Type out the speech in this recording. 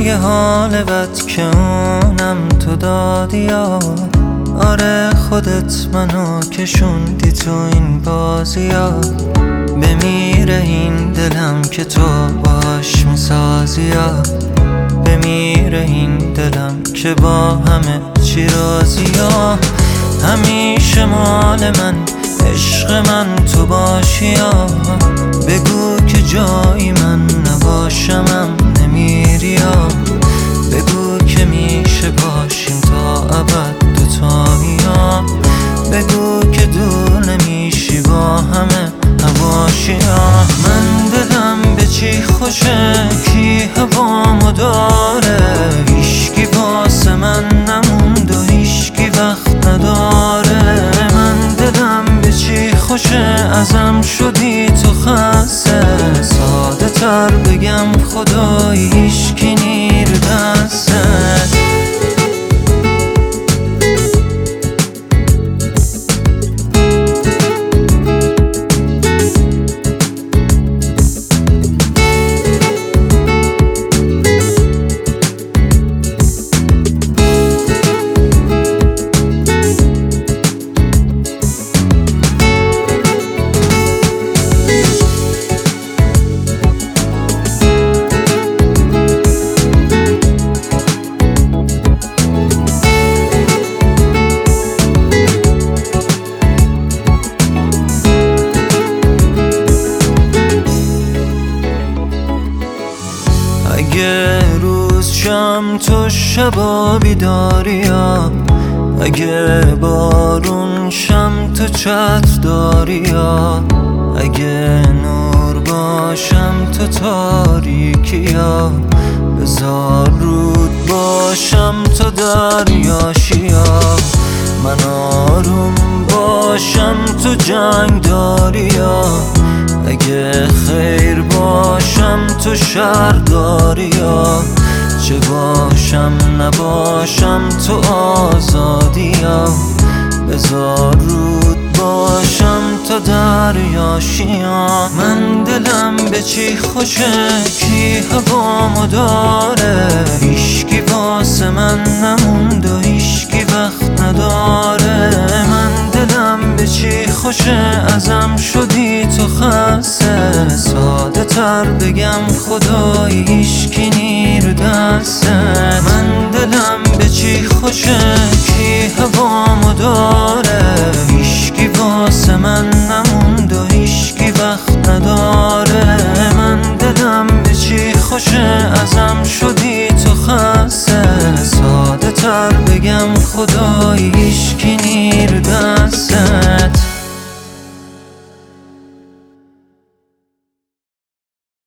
یه حال بد که اونم تو دادی یا آره خودت منو کشوندی تو این بازی ها. بمیره این دلم که تو باش میسازی یا بمیره این دلم که با همه چی راضی یا همیشه مال من عشق من تو باشی یا بگو که جایی من نباشمم نمیری یا بگو که میشه باشیم تا ابد دوتایی یا بگو که دور نمیشی با همه هواشی یا من دلم به چی خوشه کی هوامو داره هیشکی واسه من نموند و هیشکی وقت نداره من دلم به چی خوشه ازم شدی تو خسته ساده تر بگم خدایی هیشکی نیر دسته اگه روز شم تو شبا بیداری یا اگه بارون شم تو چتر داری یا اگه نور باشم تو تاریکی یا بذار رود باشم تو دریاشی یا من آروم باشم تو جنگ داری یا اگه خیر باشم تو شر داری یا چه باشم نباشم تو آزادی یا بذار رود باشم تو دریاشی یا من دلم به چی خوشه کی هوامو داره هیشکی واسه من نموند و هیشکی وقت نداره من دلم به چی خوشه ازم شدی تو خسته ساده تر بگم خدایی هیشکی نیر دسته من دلم به چی خوشه کی هوامو داره هیشکی واسه من نموند و هیشکی وقت نداره من دلم به چی خوشه ازم شدی تو خسته ساده تر بگم خدایی